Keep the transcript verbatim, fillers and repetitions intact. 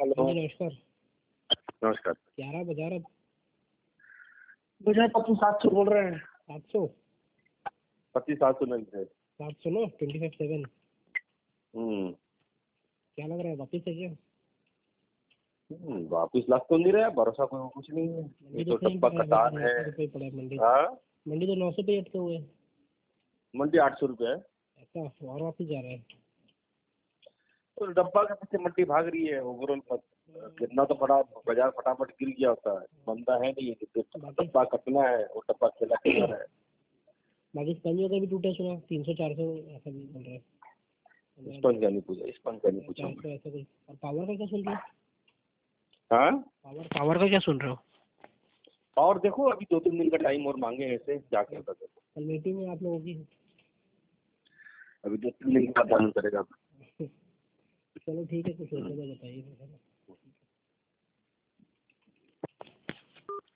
Hello जी नमस्कार। नमस्कार। ग्यारह बाजार अब मुझे पच्चीस सात सौ बोल रहे हैं। सात सौ पच्चीस सात सौ नहीं है। सात सौ लो ट्वेंटी फाइव सेवन। हम्म क्या लग रहा है वापिस है क्या? हम्म, वापिस लाख तो नहीं रहा, भरोसा कोई कुछ नहीं है। ये मंडी तो तो सही टप्पा पड़ा है, कतार है। नौ सौ रुपये पड़ा है मंडी। हाँ, मंडी तो नौ सौ पे अटके हुए हैं। मंडी आठ सौ रुपये है। ऐसा और वापिस जा रहा है। तो डब्बा के पीछे मंडी भाग रही है ओवरऑल। कितना तो बड़ा बाजार फटाफट गिर गया होता है, बंदा है नहीं है। बाकी डब्बा कटना है, वो डब्बा खेला खेला है। बाकी स्पंजों का भी टूटा सुना तीन सौ चार सौ ऐसा भी बोल रहे हैं। स्पंज का नहीं पूछा, स्पंज का नहीं पूछा। चार सौ ऐसा कुछ। और पावर का क्या सुन रहे हो? हाँ, पावर पावर का क्या सुन रहे हो? और देखो अभी दो तीन दिन का टाइम और मांगे हैं, ऐसे क्या क्या कर देखो। कल मीटिंग है आप लोगों की। अभी दो तीन दिन का काम करेगा। चलो ठीक है, कुछ होता है तो बताइए।